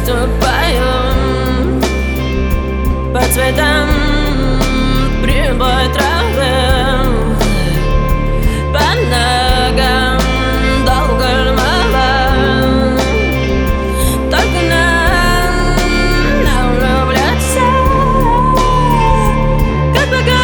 ступаю по цветам прибой травы, по ногам долго мало. Только нам влюбляться, как бога.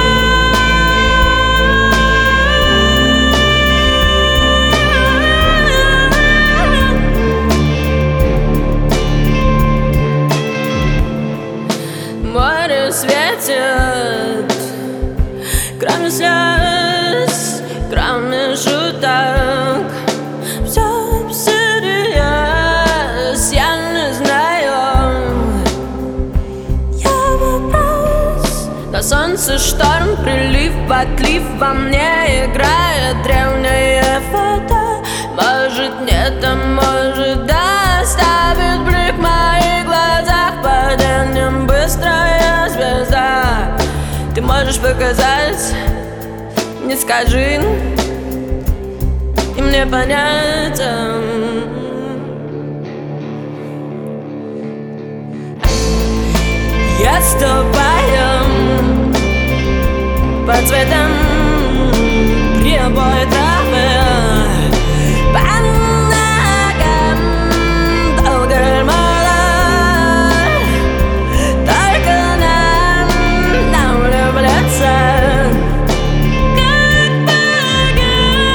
Море светит, кроме слез, кроме шуток. Все всерьез, я не знаю. Я вопрос. На солнце шторм, прилив, отлив, во мне играет древняя фото. Может нет, а может да, ставит блик в моих глазах. Падением быстрая звезда. Ты можешь показать, не скажи, и мне понять. Я ступаю по цветам прибой травы, по ногам долго мало. Только нам влюбляться, как бога.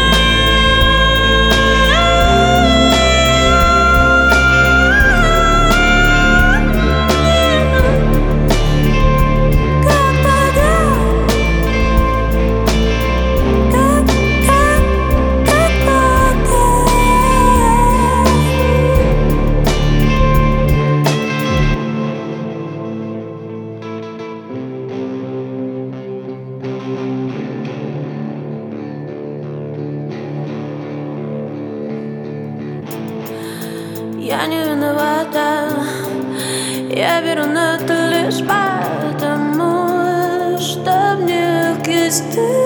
Как бога. Как бога. Я не виновата, я беру ноты лишь потому, что в них есть ты.